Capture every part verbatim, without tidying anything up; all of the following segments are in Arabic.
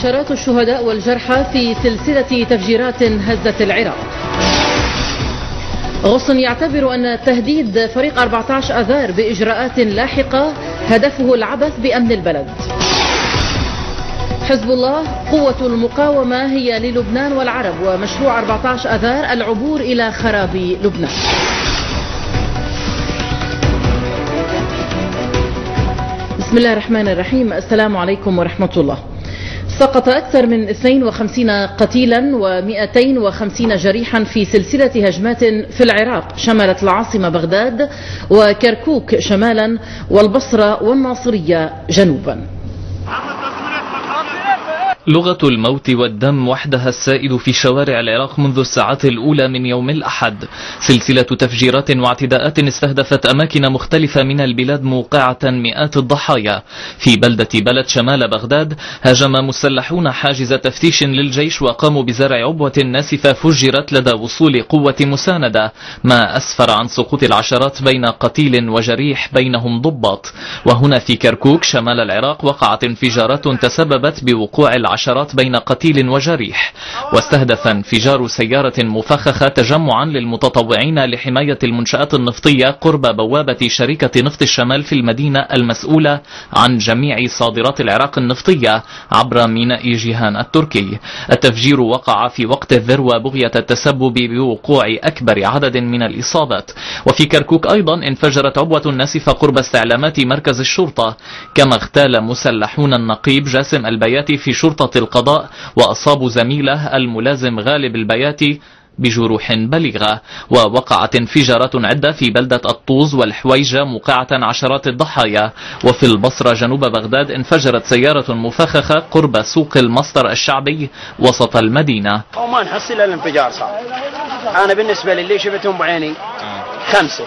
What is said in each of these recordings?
عشرات الشهداء والجرحى في سلسلة تفجيرات هزت العراق. غصن يعتبر أن تهديد فريق أربعة عشر آذار بإجراءات لاحقة هدفه العبث بأمن البلد. حزب الله قوة المقاومة هي للبنان والعرب، ومشروع أربعة عشر آذار العبور إلى خراب لبنان. بسم الله الرحمن الرحيم. السلام عليكم ورحمة الله. سقط أكثر من اثنين وخمسين قتيلا ومئتين وخمسين جريحا في سلسلة هجمات في العراق شملت العاصمة بغداد وكركوك شمالا والبصرة والناصرية جنوبا. لغة الموت والدم وحدها السائد في شوارع العراق منذ الساعات الأولى من يوم الأحد. سلسلة تفجيرات واعتداءات استهدفت أماكن مختلفة من البلاد موقعة مئات الضحايا. في بلدة بلد شمال بغداد هاجم مسلحون حاجز تفتيش للجيش وقاموا بزرع عبوة ناسفة فجرت لدى وصول قوة مساندة، ما أسفر عن سقوط العشرات بين قتيل وجريح بينهم ضباط. وهنا في كركوك شمال العراق وقعت انفجارات تسببت بوقوع عشرات بين قتيل وجريح، واستهدف انفجار سيارة مفخخة تجمعا للمتطوعين لحماية المنشآت النفطية قرب بوابة شركة نفط الشمال في المدينة المسؤولة عن جميع صادرات العراق النفطية عبر ميناء جيهان التركي. التفجير وقع في وقت الذروة بغية التسبب بوقوع أكبر عدد من الإصابات. وفي كركوك أيضا انفجرت عبوة ناسفة قرب استعلامات مركز الشرطة، كما اغتال مسلحون النقيب جاسم البياتي في شرطة القضاء وأصابوا زميله الملازم غالب البياتي بجروح بليغة. ووقعت انفجارات عدة في بلدة الطوز والحويجة موقعة عشرات الضحايا. وفي البصرة جنوب بغداد انفجرت سيارة مفخخة قرب سوق المصدر الشعبي وسط المدينة. وما نحس إلا الانفجار صار. أنا بالنسبة للي شفتهم بعيني خمسة،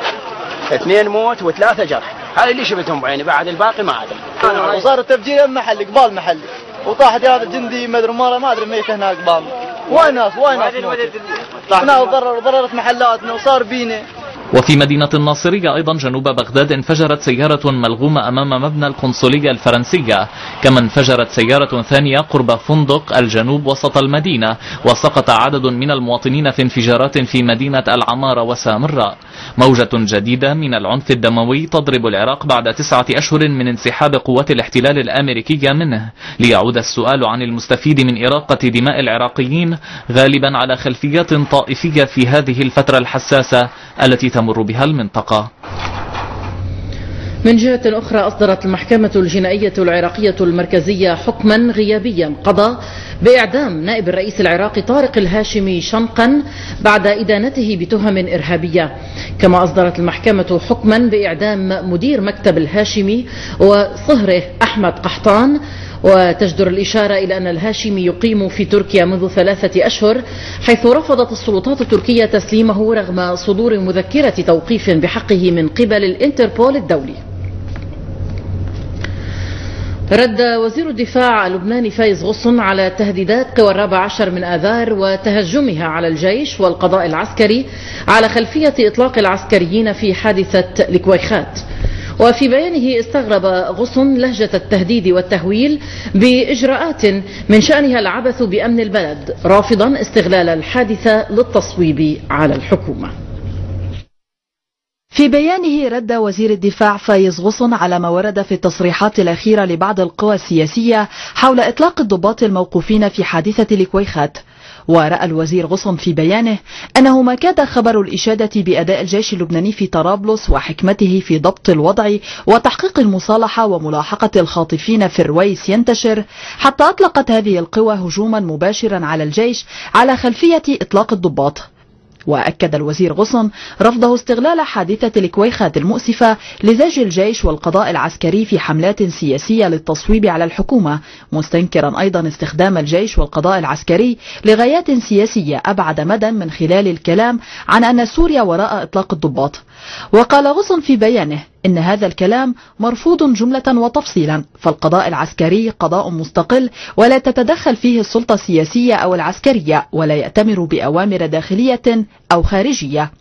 اثنين موت وثلاثة جرح، هذا اللي شفتهم بعيني، بعد الباقي ما أدري. وصار التفجير محلي قبال محلي وطاحت هذا الجندي ما ادري مره ما ادري ميت هناك قبال. وين ناس وين ناس طحنا وضرر ضررت محلاتنا وصار بينا. وفي مدينة الناصرية أيضا جنوب بغداد انفجرت سيارة ملغومة أمام مبنى القنصلية الفرنسية، كما انفجرت سيارة ثانية قرب فندق الجنوب وسط المدينة، وسقط عدد من المواطنين في انفجارات في مدينة العمارة وسامراء. موجة جديدة من العنف الدموي تضرب العراق بعد تسعة أشهر من انسحاب قوات الاحتلال الأمريكية منه، ليعود السؤال عن المستفيد من إراقة دماء العراقيين غالبا على خلفيات طائفية في هذه الفترة الحساسة التي تمر بها المنطقة. من جهة أخرى أصدرت المحكمة الجنائية العراقية المركزية حكما غيابيا قضى بإعدام نائب الرئيس العراقي طارق الهاشمي شنقا بعد إدانته بتهم إرهابية. كما أصدرت المحكمة حكما بإعدام مدير مكتب الهاشمي وصهره أحمد قحطان. وتجدر الإشارة إلى أن الهاشمي يقيم في تركيا منذ ثلاثة أشهر، حيث رفضت السلطات التركية تسليمه رغم صدور مذكرة توقيف بحقه من قبل الانتربول الدولي. رد وزير الدفاع اللبناني فايز غصن على تهديدات قوى الرابع عشر من آذار وتهجمها على الجيش والقضاء العسكري على خلفية إطلاق العسكريين في حادثة الكويخات. وفي بيانه استغرب غصن لهجة التهديد والتهويل بإجراءات من شأنها العبث بأمن البلد، رافضا استغلال الحادثة للتصويب على الحكومة. في بيانه رد وزير الدفاع فايز غصن على ما ورد في التصريحات الأخيرة لبعض القوى السياسية حول إطلاق الضباط الموقوفين في حادثة الكويخات. ورأى الوزير غصن في بيانه أنه ما كاد خبر الإشادة بأداء الجيش اللبناني في طرابلس وحكمته في ضبط الوضع وتحقيق المصالحة وملاحقة الخاطفين في الرويس ينتشر، حتى أطلقت هذه القوى هجوما مباشرا على الجيش على خلفية إطلاق الضباط. وأكد الوزير غصن رفضه استغلال حادثة الكويخات المؤسفة لزج الجيش والقضاء العسكري في حملات سياسية للتصويب على الحكومة، مستنكرا أيضا استخدام الجيش والقضاء العسكري لغايات سياسية أبعد مدى من خلال الكلام عن أن سوريا وراء إطلاق الضباط. وقال غصن في بيانه إن هذا الكلام مرفوض جملة وتفصيلا، فالقضاء العسكري قضاء مستقل ولا تتدخل فيه السلطة السياسية أو العسكرية، ولا يأتمر بأوامر داخلية أو خارجية.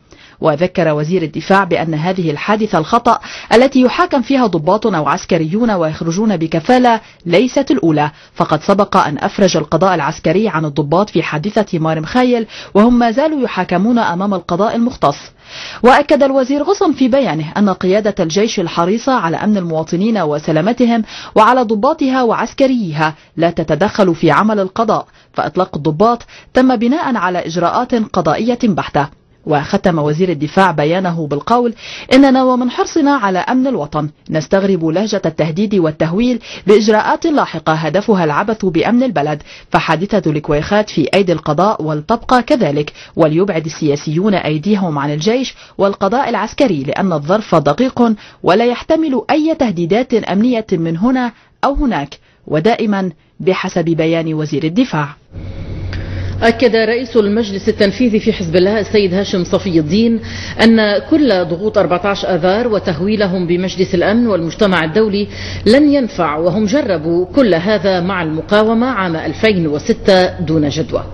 وذكر وزير الدفاع بأن هذه الحادثة الخطأ التي يحاكم فيها ضباط أو عسكريون ويخرجون بكفالة ليست الأولى، فقد سبق أن أفرج القضاء العسكري عن الضباط في حادثة مار مخايل وهم ما زالوا يحاكمون أمام القضاء المختص. وأكد الوزير غصن في بيانه أن قيادة الجيش الحريصة على أمن المواطنين وسلامتهم وعلى ضباطها وعسكريها لا تتدخل في عمل القضاء، فإطلاق الضباط تم بناء على إجراءات قضائية بحتة. وختم وزير الدفاع بيانه بالقول: إننا ومن حرصنا على أمن الوطن نستغرب لهجة التهديد والتهويل بإجراءات لاحقة هدفها العبث بأمن البلد، فحادثة الكويخات في أيدي القضاء ولتبقى كذلك، وليبعد السياسيون أيديهم عن الجيش والقضاء العسكري، لأن الظرف دقيق ولا يحتمل أي تهديدات أمنية من هنا أو هناك، ودائما بحسب بيان وزير الدفاع. أكد رئيس المجلس التنفيذي في حزب الله السيد هاشم صفي الدين أن كل ضغوط أربعة عشر آذار وتهويلهم بمجلس الأمن والمجتمع الدولي لن ينفع، وهم جربوا كل هذا مع المقاومة عام ألفين وستة دون جدوى.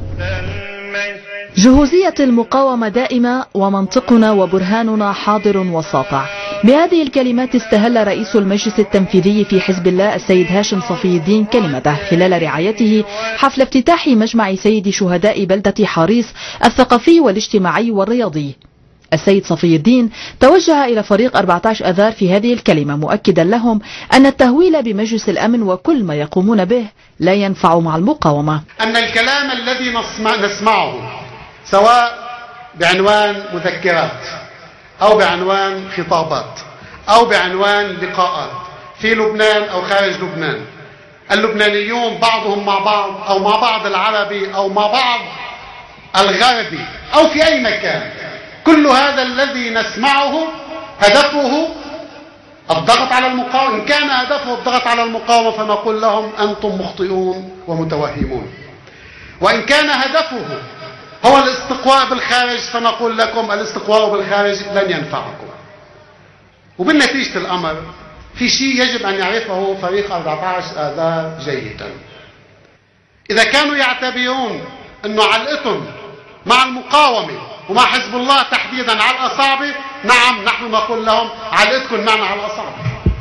جهوزية المقاومة دائمة ومنطقنا وبرهاننا حاضر وساطع. بهذه الكلمات استهل رئيس المجلس التنفيذي في حزب الله السيد هاشم صفي الدين كلمته خلال رعايته حفل افتتاح مجمع سيد شهداء بلدة حاريص الثقافي والاجتماعي والرياضي. السيد صفي الدين توجه إلى فريق أربعة عشر آذار في هذه الكلمة مؤكدا لهم أن التهويل بمجلس الأمن وكل ما يقومون به لا ينفع مع المقاومة. أن الكلام الذي نسمع نسمعه سواء بعنوان مذكرات أو بعنوان خطابات أو بعنوان لقاءات في لبنان أو خارج لبنان، اللبنانيون بعضهم مع بعض أو مع بعض العربي أو مع بعض الغربي أو في أي مكان، كل هذا الذي نسمعه هدفه الضغط على المقاومة. إن كان هدفه الضغط على المقاومة فنقول لهم أنتم مخطئون ومتوهمون، وإن كان هدفه هو الاستقواء بالخارج فنقول لكم الاستقواء بالخارج لن ينفعكم. وبالنتيجة الأمر في شيء يجب أن يعرفه فريق أربعة عشر آذار جيدا. إذا كانوا يعتبرون أنه علقتهم مع المقاومة ومع حزب الله تحديدا على الأصابع، نعم نحن نقول لهم علقتكم معنا على الأصابع،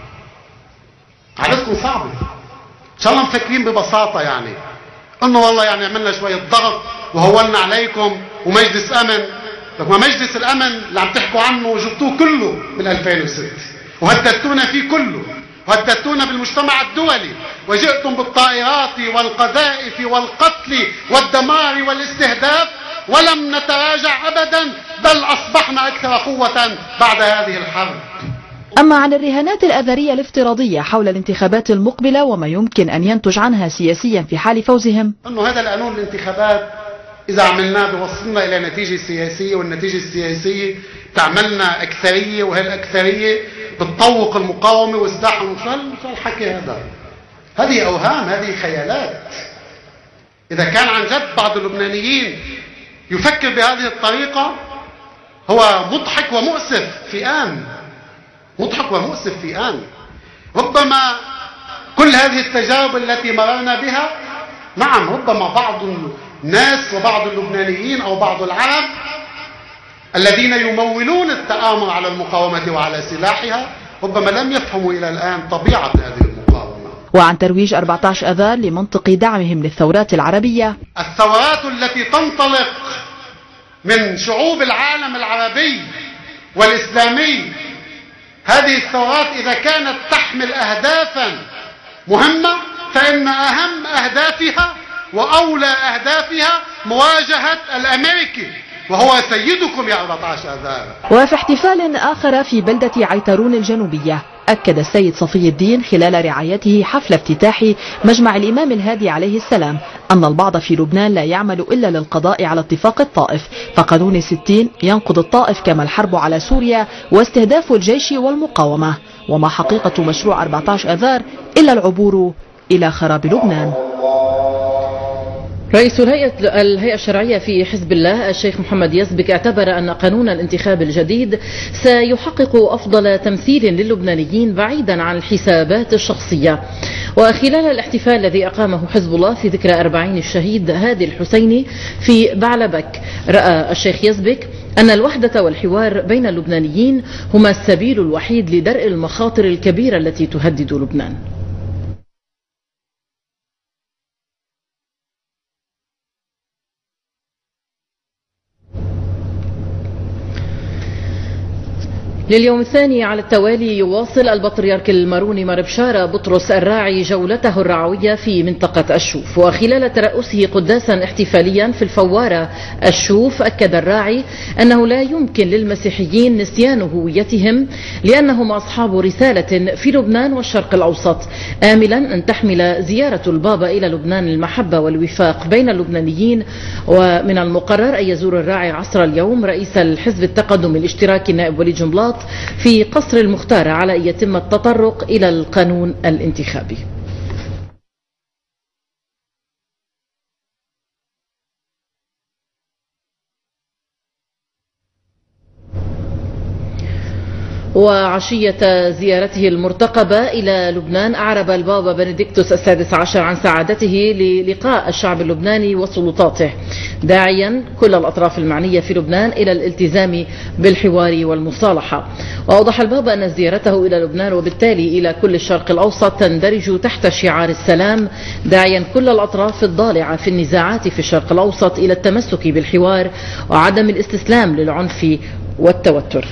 علقتكم صعبة. إن شاء الله مفكرين ببساطة يعني أنه والله يعني عملنا شوية ضغط وهولنا عليكم ومجلس أمن. لما مجلس الأمن اللي عم تحكوا عنه جبتوه كله من ألفين وستة وهددتونا فيه كله، وهددتونا بالمجتمع الدولي، وجئتم بالطائرات والقذائف والقتل والدمار والاستهداف ولم نتراجع أبدا، بل أصبحنا أكثر قوة بعد هذه الحرب. أما عن الرهانات الآذرية الافتراضية حول الانتخابات المقبلة وما يمكن أن ينتج عنها سياسيا في حال فوزهم، أنه هذا القانون الانتخابات إذا عملناه بوصلنا إلى نتيجة سياسية، والنتيجة السياسية تعملنا أكثرية، وهالأكثرية بتطوق المقاومة وسلاح المشال. شو الحكي هذا؟ هذه أوهام، هذه خيالات. إذا كان عن جد بعض اللبنانيين يفكر بهذه الطريقة هو مضحك ومؤسف في آن، مضحك ومؤسف في آن. ربما كل هذه التجارب التي مررنا بها، نعم ربما بعض الناس وبعض اللبنانيين أو بعض العرب الذين يمولون التآمر على المقاومة وعلى سلاحها ربما لم يفهموا إلى الآن طبيعة هذه المقاومة. وعن ترويج أربعة عشر آذار لمنطق دعمهم للثورات العربية، الثورات التي تنطلق من شعوب العالم العربي والإسلامي، هذه الثورات إذا كانت تحمل أهدافا مهمة فإن أهم أهدافها وأولى أهدافها مواجهة الأمريكي وهو سيدكم يا أربعة عشر آذار. وفي احتفال آخر في بلدة عيترون الجنوبية، أكد السيد صفي الدين خلال رعايته حفل افتتاح مجمع الإمام الهادي عليه السلام أن البعض في لبنان لا يعمل إلا للقضاء على اتفاق الطائف، فقانون الستين ينقض الطائف كما الحرب على سوريا واستهداف الجيش والمقاومة، وما حقيقة مشروع أربعة عشر آذار إلا العبور إلى خراب لبنان. رئيس الهيئة الهيئة الشرعية في حزب الله الشيخ محمد يزبك اعتبر أن قانون الانتخاب الجديد سيحقق أفضل تمثيل للبنانيين بعيدا عن الحسابات الشخصية. وخلال الاحتفال الذي أقامه حزب الله في ذكرى أربعين الشهيد هادي الحسيني في بعلبك، رأى الشيخ يزبك أن الوحدة والحوار بين اللبنانيين هما السبيل الوحيد لدرء المخاطر الكبيرة التي تهدد لبنان. لليوم الثاني على التوالي يواصل البطريرك الماروني مار بشارة بطرس الراعي جولته الرعوية في منطقة الشوف، وخلال ترأسه قداسا احتفاليا في الفوارة الشوف أكد الراعي أنه لا يمكن للمسيحيين نسيان هويتهم لأنهم أصحاب رسالة في لبنان والشرق الأوسط، آملا أن تحمل زيارة البابا إلى لبنان المحبة والوفاق بين اللبنانيين. ومن المقرر أن يزور الراعي عصر اليوم رئيس الحزب التقدم الاشتراكي النائب وليد جنبلاط في قصر المختار على أن يتم التطرق إلى القانون الانتخابي. وعشية زيارته المرتقبة إلى لبنان أعرب البابا بنديكتوس السادس عشر عن سعادته للقاء الشعب اللبناني وسلطاته، داعيا كل الأطراف المعنية في لبنان إلى الالتزام بالحوار والمصالحة. وأوضح البابا أن زيارته إلى لبنان وبالتالي إلى كل الشرق الأوسط تندرج تحت شعار السلام، داعيا كل الأطراف الضالعة في النزاعات في الشرق الأوسط إلى التمسك بالحوار وعدم الاستسلام للعنف والتوتر.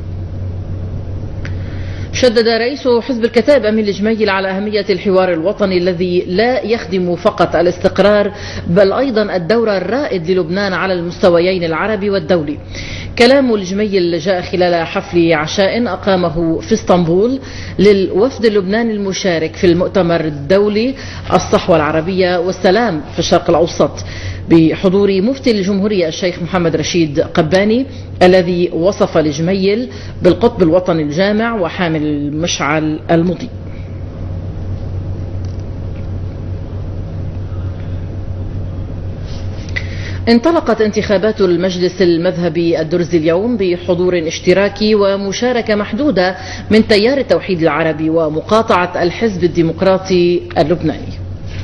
شدد رئيس حزب الكتائب أمين الجميل على أهمية الحوار الوطني الذي لا يخدم فقط الاستقرار بل أيضا الدور الرائد للبنان على المستويين العربي والدولي. كلام الجميل جاء خلال حفل عشاء أقامه في اسطنبول للوفد اللبناني المشارك في المؤتمر الدولي الصحوة العربية والسلام في الشرق الأوسط بحضور مفتي الجمهورية الشيخ محمد رشيد قباني الذي وصف الجميل بالقطب الوطني الجامع وحامل المشعل المضيء. انطلقت انتخابات المجلس المذهبي الدرزي اليوم بحضور اشتراكي ومشاركة محدودة من تيار التوحيد العربي ومقاطعة الحزب الديمقراطي اللبناني.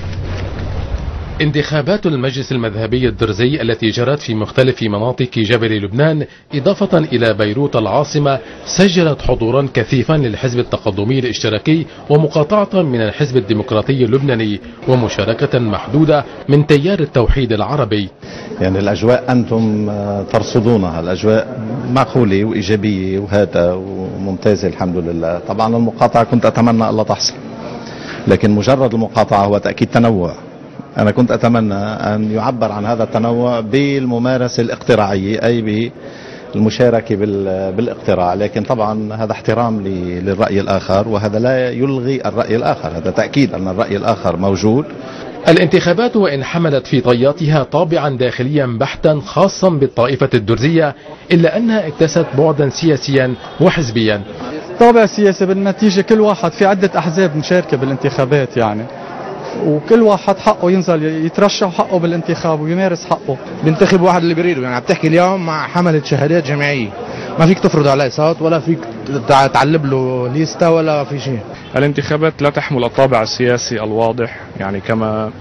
انتخابات المجلس المذهبي الدرزي التي جرت في مختلف مناطق جبل لبنان إضافة إلى بيروت العاصمة سجلت حضورا كثيفا للحزب التقدمي الاشتراكي ومقاطعة من الحزب الديمقراطي اللبناني ومشاركة محدودة من تيار التوحيد العربي. يعني الأجواء أنتم ترصدونها، الأجواء معقولة وإيجابية وهذا وممتازة الحمد لله. طبعا المقاطعة كنت أتمنى ألا تحصل، لكن مجرد المقاطعة هو تأكيد تنوع. أنا كنت أتمنى أن يعبر عن هذا التنوع بالممارسة الاقتراعية أي بالمشاركة بالاقتراع، لكن طبعا هذا احترام للرأي الآخر وهذا لا يلغي الرأي الآخر، هذا تأكيد أن الرأي الآخر موجود. الانتخابات وإن حملت في طياتها طابعا داخليا بحتا خاصا بالطائفة الدرزية إلا أنها اكتست بعدا سياسيا وحزبيا. طابع سياسي بالنتيجة كل واحد في عدة أحزاب مشاركة بالانتخابات يعني، وكل واحد حقه ينزل يترشح حقه بالانتخاب ويمارس حقه، بينتخب واحد اللي بيريده. يعني عم تحكي اليوم مع حملة شهادات جامعية، ما فيك تفرض عليه صوت ولا فيك تعلب له ليستا ولا في شيء. الانتخابات لا تحمل الطابع السياسي الواضح يعني كما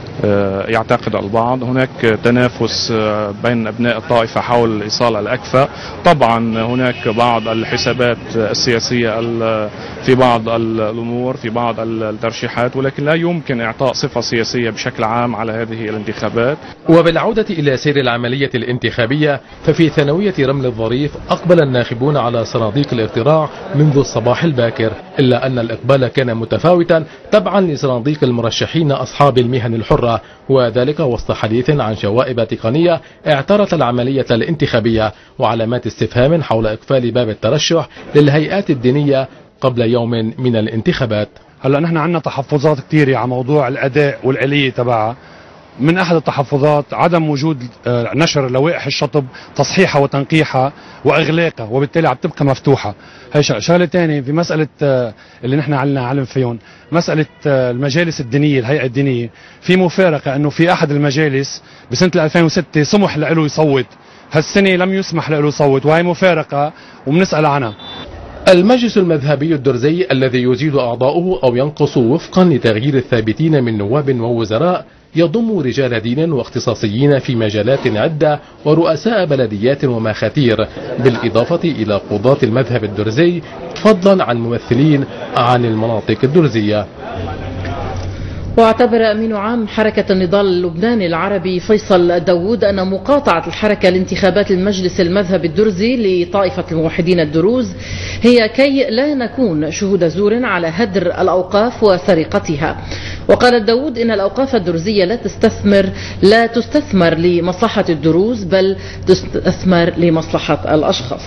يعتقد البعض. هناك تنافس بين أبناء الطائفة حول إيصال الأكفأ. طبعا هناك بعض الحسابات السياسية في بعض الأمور في بعض الترشيحات، ولكن لا يمكن إعطاء صفة سياسية بشكل عام على هذه الانتخابات. وبالعودة إلى سير العملية الانتخابية ففي ثانوية رمل الظريف أقبل الناخبون على صناديق الاقتراع منذ الصباح الباكر، إلا أن الإقبال كان متفاوتا تبعا لصناديق المرشحين أصحاب المهن الحرة، وذلك وسط حديث عن شوائب تقنية اعترت العملية الانتخابية وعلامات استفهام حول إقفال باب الترشح للهيئات الدينية قبل يوم من الانتخابات. هلا نحن عندنا تحفظات كثيرة على موضوع الأداء والآلية تبعها. من أحد التحفظات عدم وجود نشر لوائح الشطب تصحيحها وتنقيحها وإغلاقها، وبالتالي عم تبقى مفتوحة. هي شغلة ثانية في مسألة اللي نحن علنا علم فيهم، مسألة المجالس الدينية، الهيئة الدينية. في مفارقة أنه في أحد المجالس بسنة ألفين وستة سمح له يصوت، هالسنة لم يسمح له يصوت، وهي مفارقة وبنسأل عنها. المجلس المذهبي الدرزي الذي يزيد أعضاؤه أو ينقص وفقا لتغيير الثابتين من نواب ووزراء يضم رجال دين واختصاصيين في مجالات عدة ورؤساء بلديات ومخاتير، بالإضافة إلى قضاة المذهب الدرزي، فضلا عن ممثلين عن المناطق الدرزية. واعتبر أمين عام حركة النضال اللبناني العربي فيصل داوود أن مقاطعة الحركة لانتخابات المجلس المذهب الدرزي لطائفة الموحدين الدروز هي كي لا نكون شهود زور على هدر الأوقاف وسرقتها. وقال داوود إن الأوقاف الدرزية لا تستثمر لا تستثمر لمصلحة الدروز بل تستثمر لمصلحة الأشخاص.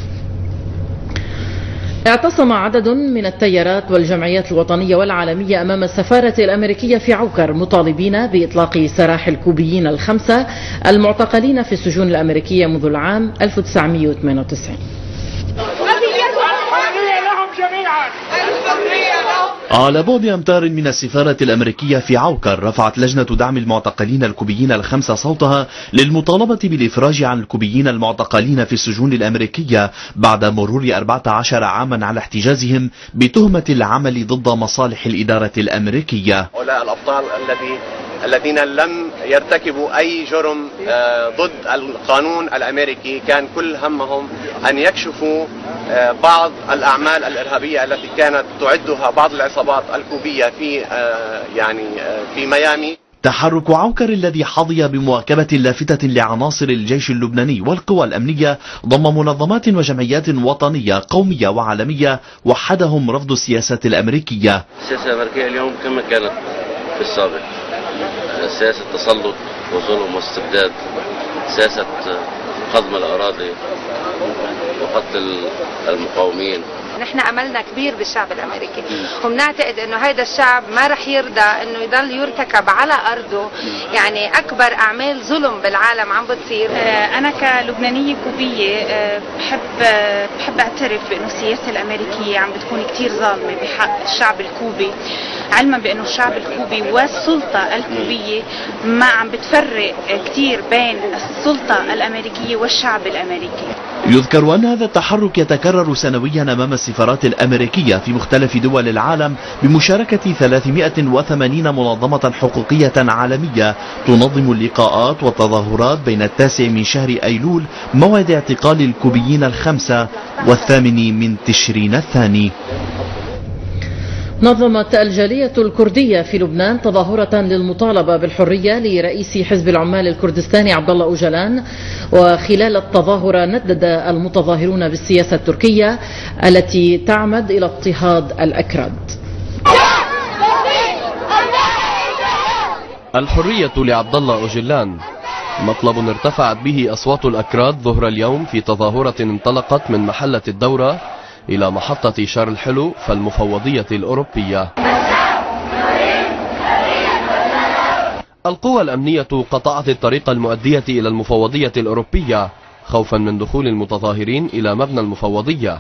اعتصم عدد من التيارات والجمعيات الوطنية والعالمية أمام السفارة الأمريكية في عوكر مطالبين بإطلاق سراح الكوبيين الخمسة المعتقلين في السجون الأمريكية منذ العام ألف وتسعمئة وثمانية وتسعين. على بعد أمتار من السفارة الأمريكية في عوكر، رفعت لجنة دعم المعتقلين الكوبيين الخمسة صوتها للمطالبة بالإفراج عن الكوبيين المعتقلين في السجون الأمريكية بعد مرور أربعة عشر عاما على احتجازهم بتهمة العمل ضد مصالح الإدارة الأمريكية. هؤلاء الأبطال الذي الذين لم يرتكبوا أي جرم ضد القانون الأمريكي، كان كل همهم أن يكشفوا بعض الأعمال الإرهابية التي كانت تعدها بعض العصابات الكوبية في يعني في ميامي. تحرك عوكر الذي حظي بمواكبة لافتة لعناصر الجيش اللبناني والقوى الأمنية ضم منظمات وجمعيات وطنية قومية وعالمية وحدهم رفض السياسة الأمريكية. السياسة الأمريكية اليوم كما كانت في السابق، سياسة تسلط وظلم واستبداد، سياسة هضم الأراضي وقتل المقاومين. نحن أملنا كبير بالشعب الأمريكي، وبنعتقد إنه هذا الشعب ما رح يرضى إنه يضل يرتكب على أرضه يعني أكبر أعمال ظلم بالعالم عم بتصير. أنا كلبنانية كوبية بحب بحب أعترف بإنه السياسة الأمريكية عم بتكون كتير ظالمة بحق الشعب الكوبي، علما بأنه الشعب الكوبي والسلطة الكوبية ما عم بتفرق كتير بين السلطة الأمريكية والشعب الأمريكي. يذكر أن هذا التحرك يتكرر سنويا أمام السفارات الأمريكية في مختلف دول العالم بمشاركة ثلاثمئة وثمانين منظمة حقوقية عالمية تنظم اللقاءات والتظاهرات بين التاسع من شهر أيلول موعد اعتقال الكوبيين الخمسة والثامن من تشرين الثاني. نظمت الجالية الكردية في لبنان تظاهرة للمطالبة بالحرية لرئيس حزب العمال الكردستاني عبد الله أوجلان، وخلال التظاهرة ندد المتظاهرون بالسياسة التركية التي تعمد إلى اضطهاد الأكراد. الحرية لعبد الله أوجلان مطلب ارتفعت به أصوات الأكراد ظهر اليوم في تظاهرة انطلقت من محلة الدورة إلى محطة شارل حلو فالمفوضية الأوروبية. القوى الأمنية قطعت الطريق المؤدية إلى المفوضية الأوروبية خوفا من دخول المتظاهرين إلى مبنى المفوضية.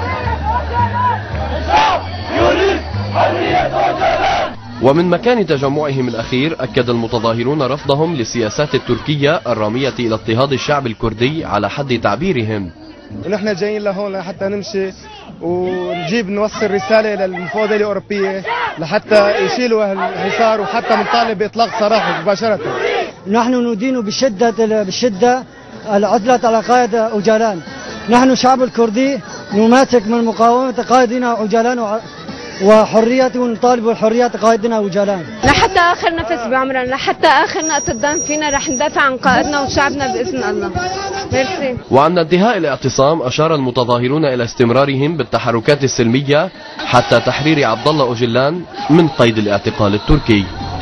ومن مكان تجمعهم الأخير أكد المتظاهرون رفضهم للسياسات التركية الرامية إلى اضطهاد الشعب الكردي على حد تعبيرهم. ونحن جايين لهون لحتى نمشي ونجيب نوصل رسالة للمفوضية الأوروبية لحتى يشيلوا الحصار، وحتى نطالب بإطلاق سراحه مباشرة. نحن ندين بشدة بشدة العزلة على قائد أوجلان. نحن الشعب الكردي نماسك من مقاومة قائدنا أوجلان وحريته، ونطالب بحرية قائدنا أوجلان لحتى آخر نفس بعمرنا، لحتى آخر نقطة دم فينا رح ندافع عن قائدنا وشعبنا بإذن الله. ميرسي. وعند انتهاء الاعتصام أشار المتظاهرون إلى استمرارهم بالتحركات السلمية حتى تحرير عبد الله أوجلان من قيد الاعتقال التركي.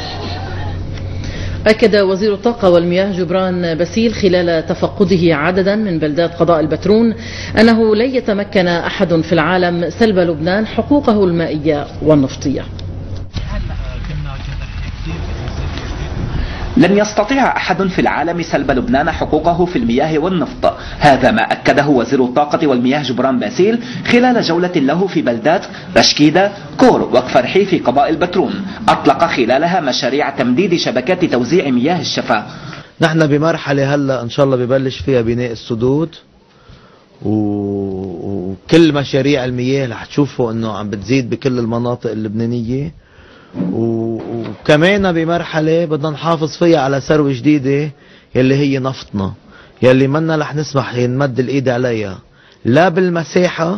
أكد وزير الطاقة والمياه جبران باسيل خلال تفقده عددا من بلدات قضاء البترون أنه لن يتمكن أحد في العالم سلب لبنان حقوقه المائية والنفطية. لن يستطيع أحد في العالم سلب لبنان حقوقه في المياه والنفط، هذا ما أكده وزير الطاقة والمياه جبران باسيل خلال جولة له في بلدات رشكيدة، كور وكفرحي في قضاء البترون، أطلق خلالها مشاريع تمديد شبكات توزيع مياه الشفا. نحن بمرحلة هلا إن شاء الله ببلش فيها بناء السدود، وكل مشاريع المياه رح تشوفوا إنه عم بتزيد بكل المناطق اللبنانية، وكمان بمرحلة بدنا نحافظ فيها على ثروة جديدة يلي هي نفطنا، يلي منا رح نسمح نمد الايد عليها لا بالمساحة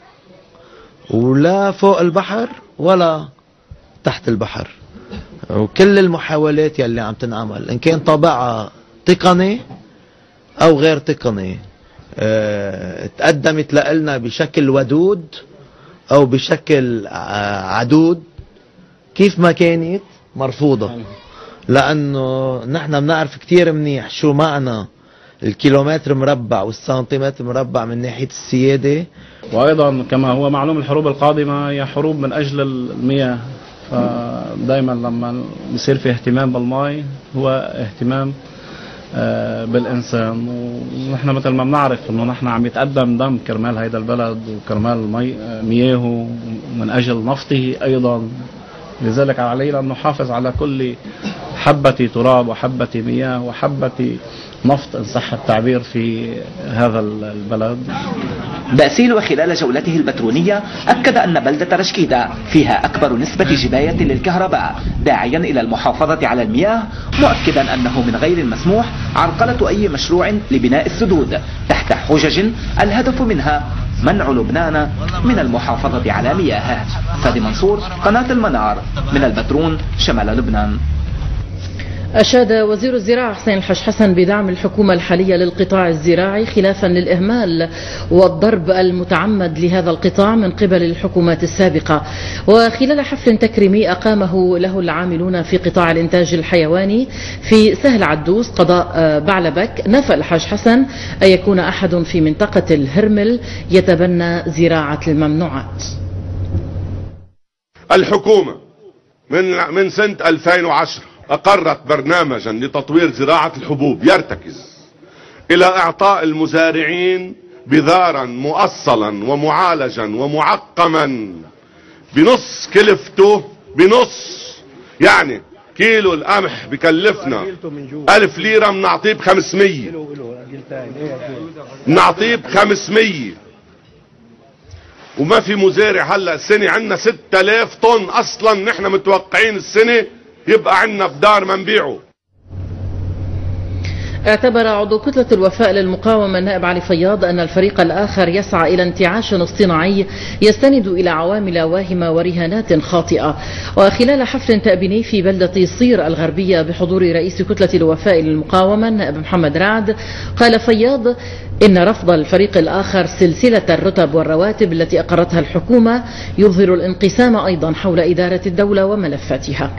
ولا فوق البحر ولا تحت البحر. وكل المحاولات يلي عم تنعمل ان كان طابعها تقني او غير تقني اه تقدمت لنا بشكل ودود او بشكل عدود، كيف ما كانت مرفوضة، لانه نحن بنعرف كتير منيح شو معنى الكيلومتر مربع والسنتيمتر مربع من ناحية السيادة. وايضا كما هو معلوم الحروب القادمة هي حروب من اجل المياه، فدائما لما يصير في اهتمام بالماء هو اهتمام بالإنسان. ونحن مثل ما بنعرف انه نحن عم يتقدم دم كرمال هيدا البلد وكرمال مياهه من اجل نفطه ايضا، لذلك علينا ان نحافظ على كل حبة تراب وحبة مياه وحبة نفط ان صح التعبير في هذا البلد. باسيل وخلال جولته البترونية أكد أن بلدة رشكيدة فيها أكبر نسبة جباية للكهرباء، داعيا إلى المحافظة على المياه، مؤكدا أنه من غير المسموح عرقلة أي مشروع لبناء السدود تحت حجج الهدف منها منع لبنان من المحافظة على مياهه. فادي منصور، قناة المنار، من البترون شمال لبنان. أشاد وزير الزراعة حسين الحج حسن بدعم الحكومة الحالية للقطاع الزراعي خلافا للإهمال والضرب المتعمد لهذا القطاع من قبل الحكومات السابقة. وخلال حفل تكريمي أقامه له العاملون في قطاع الإنتاج الحيواني في سهل عدوس قضاء بعلبك، نفى الحج حسن أن يكون أحد في منطقة الهرمل يتبنى زراعة الممنوعات. الحكومة من من سنة ألفين وعشرة أقرت برنامجا لتطوير زراعة الحبوب يرتكز إلى إعطاء المزارعين بذارا مؤصلا ومعالجا ومعقما بنص كلفته، بنص يعني كيلو القمح بكلفنا ألف ليرة بنعطيه بخمسمية، بنعطيه بخمسمية. وما في مزارع هلا السنة عندنا ستة آلاف طن أصلا نحن متوقعين السنة يبقى عندنا في دار ما نبيعه. اعتبر عضو كتلة الوفاء للمقاومة النائب علي فياض أن الفريق الآخر يسعى إلى انتعاش اصطناعي يستند إلى عوامل واهمة ورهانات خاطئة. وخلال حفل تأبيني في بلدة صير الغربية بحضور رئيس كتلة الوفاء للمقاومة النائب محمد رعد، قال فياض إن رفض الفريق الآخر سلسلة الرتب والرواتب التي أقرتها الحكومة يظهر الانقسام أيضا حول إدارة الدولة وملفاتها.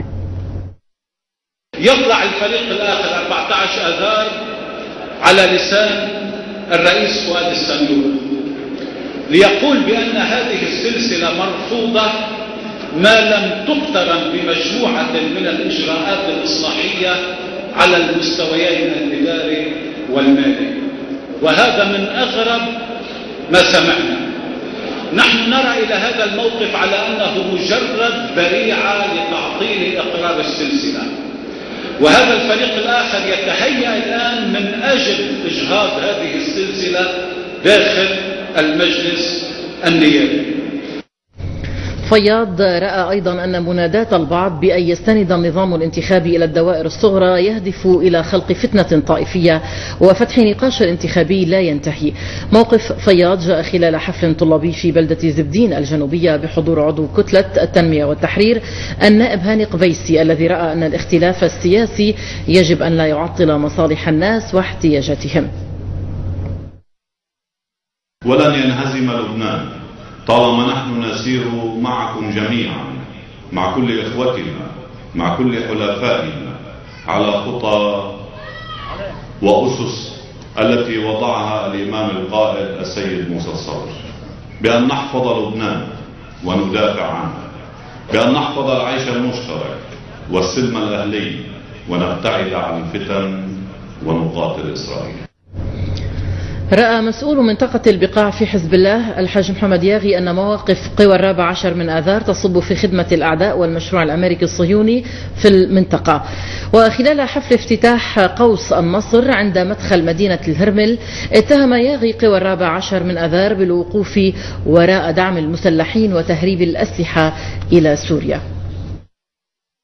يطلع الفريق الآخر أربعة عشر آذار على لسان الرئيس فؤاد السنور ليقول بأن هذه السلسلة مرفوضة ما لم تقترن بمجموعة من الإجراءات الإصلاحية على المستويين الإداري والمالي، وهذا من أغرب ما سمعنا. نحن نرى إلى هذا الموقف على أنه مجرد ذريعة لتعطيل إقرار السلسلة، وهذا الفريق الآخر يتهيأ الآن من أجل إجهاض هذه السلسلة داخل المجلس النيابي. فياض رأى أيضا أن منادات البعض بأن يستند النظام الانتخابي إلى الدوائر الصغرى يهدف إلى خلق فتنة طائفية وفتح نقاش انتخابي لا ينتهي. موقف فياض جاء خلال حفل طلابي في بلدة زبدين الجنوبية بحضور عضو كتلة التنمية والتحرير النائب هاني قبيسي، الذي رأى أن الاختلاف السياسي يجب أن لا يعطل مصالح الناس واحتياجاتهم. ولن ينهزم لبنان طالما نحن نسير معكم جميعا، مع كل إخوتنا، مع كل حلفائنا، على خطى وأسس التي وضعها الإمام القائد السيد موسى الصدر، بأن نحفظ لبنان وندافع عنه، بأن نحفظ العيش المشترك والسلم الأهلي ونبتعد عن الفتن ونقاتل إسرائيل. رأى مسؤول منطقة البقاع في حزب الله الحاج محمد ياغي أن مواقف قوى الرابع عشر من آذار تصب في خدمة الأعداء والمشروع الأمريكي الصهيوني في المنطقة. وخلال حفل افتتاح قوس النصر عند مدخل مدينة الهرمل، اتهم ياغي قوى الرابع عشر من آذار بالوقوف وراء دعم المسلحين وتهريب الأسلحة إلى سوريا.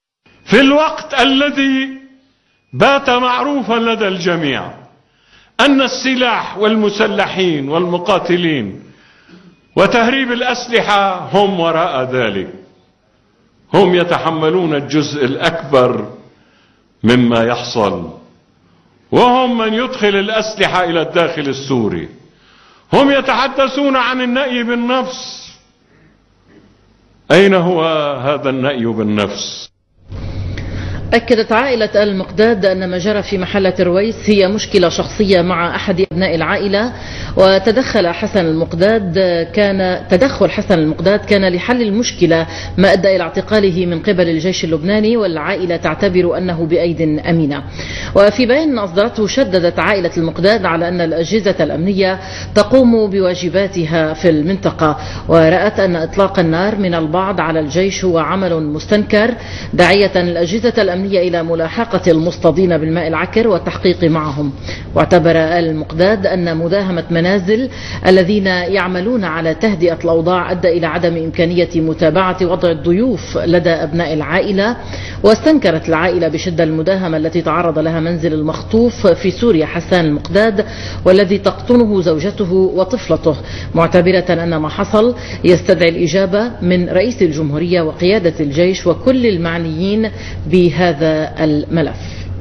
في الوقت الذي بات معروفا لدى الجميع أن السلاح والمسلحين والمقاتلين وتهريب الأسلحة هم وراء ذلك، هم يتحملون الجزء الأكبر مما يحصل، وهم من يدخل الأسلحة إلى الداخل السوري. هم يتحدثون عن النأي بالنفس، أين هو هذا النأي بالنفس؟ أكدت عائلة المقداد أن ما جرى في محلة رويس هي مشكلة شخصية مع أحد أبناء العائلة، وتدخل حسن المقداد كان تدخل حسن المقداد كان لحل المشكلة ما أدى إلى اعتقاله من قبل الجيش اللبناني، والعائلة تعتبر أنه بأيد أمينة. وفي بيان أصدرته شددت عائلة المقداد على أن الأجهزة الأمنية تقوم بواجباتها في المنطقة، ورأت أن إطلاق النار من البعض على الجيش هو عمل مستنكر، داعية الأجهزة الأمنية إلى ملاحقة المصطادين بالماء العكر والتحقيق معهم. واعتبر المقداد أن مداهمة منازل الذين يعملون على تهدئة الأوضاع أدى إلى عدم إمكانية متابعة وضع الضيوف لدى أبناء العائلة، واستنكرت العائلة بشدة المداهمة التي تعرض لها منزل المخطوف في سوريا حسان المقداد والذي تقطنه زوجته وطفلته، معتبرة أن ما حصل يستدعي الإجابة من رئيس الجمهورية وقيادة الجيش وكل المعنيين بهذا الملف.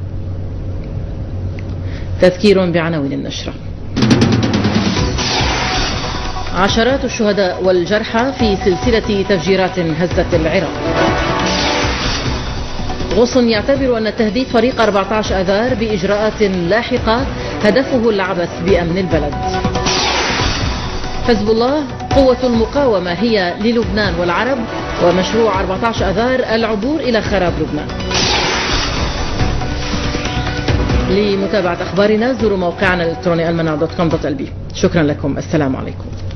تذكير بعناوين النشرة. عشرات الشهداء والجرحى في سلسلة تفجيرات هزت العراق. غصن يعتبر أن تهديد فريق أربعة عشر آذار بإجراءات لاحقة هدفه العبث بأمن البلد. حزب الله قوة المقاومة هي للبنان والعرب، ومشروع أربعة عشر آذار العبور إلى خراب لبنان. لمتابعة أخبارنا زوروا موقعنا الإلكتروني المنار دوت كوم دوت ال بي. شكرا لكم، السلام عليكم.